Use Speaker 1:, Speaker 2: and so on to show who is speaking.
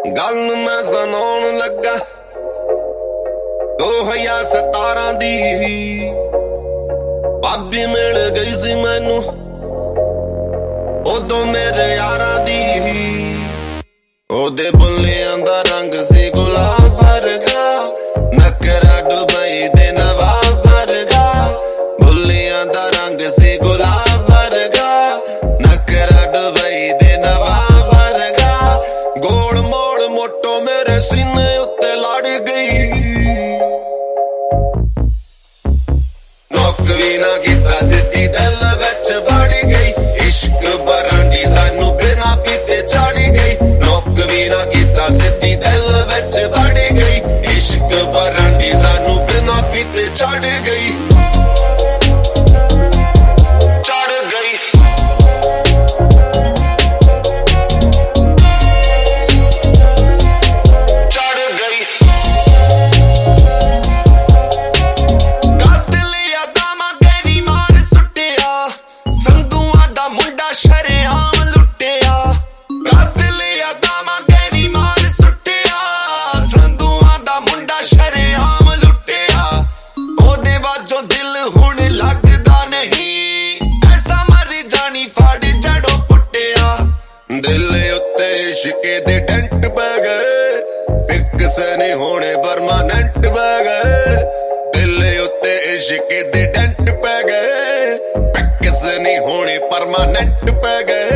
Speaker 1: गल मैं सुनाउण लगा 2017 दी भाभी मिल गई सी मैनू उदों मेरे यारां दी ओदे बुल्लियां दा रंग सी गुलाब वर्गा नखरा दुबई दे नवाब वर्गा बुल्लियां दा रंग सी गुलाब वर्गा नखरा दुबई दे नवाब वर्गा गोल मोड़ मोटो मेरे सीने उत्ते लड़ गई नौक भी ना कीता सिद्धी दिल विच वड़ गई इश्क बरांडी सानू बिना पीते चढ़ गई नौक भी ना कीता सिद्धी दिल विच वड़ गई इश्क बरांडी सानू बिना पीते चढ़ गई इश्के दे डेंट पै गए फिक्स नहीं होने परमानेंट पै गए दिल उत्ते इश्के दे डेंट पै गए फिक्स नहीं होने परमानेंट पै गए